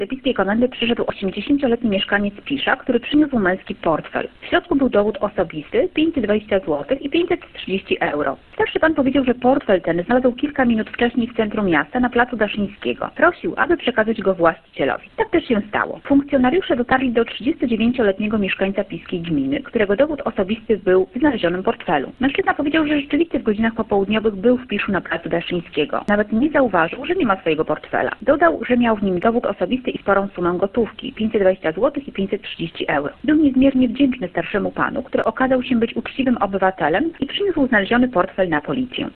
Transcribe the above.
Do epickiej komendy przyszedł 80-letni mieszkaniec Pisza, który przyniósł męski portfel. W środku był dowód osobisty, 520 zł i 530 euro. Starszy pan powiedział, że portfel ten znalazł kilka minut wcześniej w centrum miasta na placu Daszyńskiego. Prosił, aby przekazać go właścicielowi. Tak też się stało. Funkcjonariusze dotarli do 39-letniego mieszkańca piskiej gminy, którego dowód osobisty był w znalezionym portfelu. Mężczyzna powiedział, że rzeczywiście w godzinach popołudniowych był w Piszu na placu Daszyńskiego. Nawet nie zauważył, że nie ma swojego portfela. Dodał, że miał w nim dowód osobisty i sporą sumę gotówki, 520 zł i 530 euro. Był niezmiernie wdzięczny starszemu panu, który okazał się być uczciwym obywatelem i przyniósł znaleziony portfel na policję.